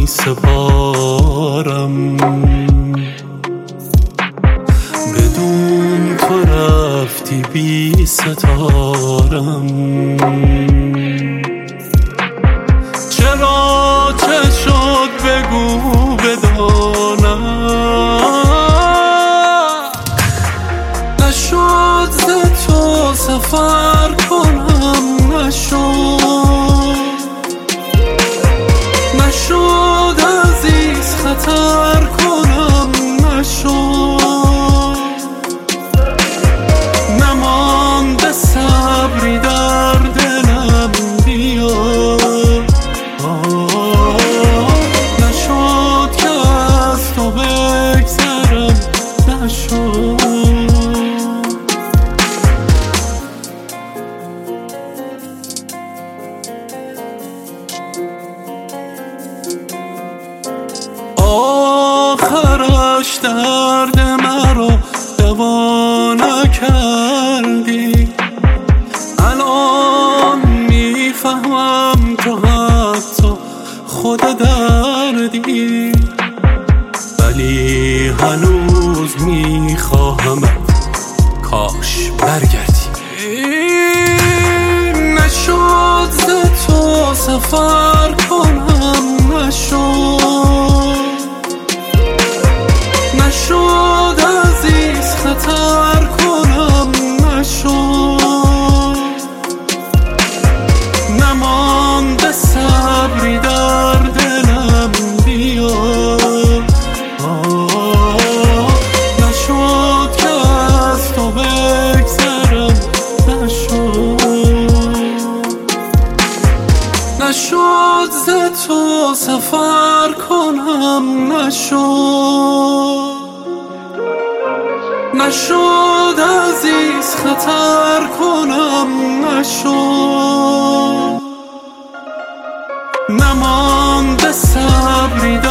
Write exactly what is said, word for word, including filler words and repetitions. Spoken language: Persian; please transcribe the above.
سپارم، بدون تو رفتی بی ستارم. چرا چه شد بگو بدانم، نشد ز تو سفر کنم، نشد نشد عزیز خطر کنم، نشد نمانده صبری در دلم بیار، نشد که از تو بگذرم، نشد. آخرش درد مرا دوا نکردی، الان میفهمم تو حتی خود دردی، ولی هنوز میخواهمت کاش برگردی. نشد ز تو سفر کنم، نشد نشد عزیز خطر کنم، نشد نمانده صبری در دلم بیار، نشد که از تو بگذرم، نشد نشد ز تو سفر کنم، نشد نشد عزیز خطر کنم، نشد نمانده صبری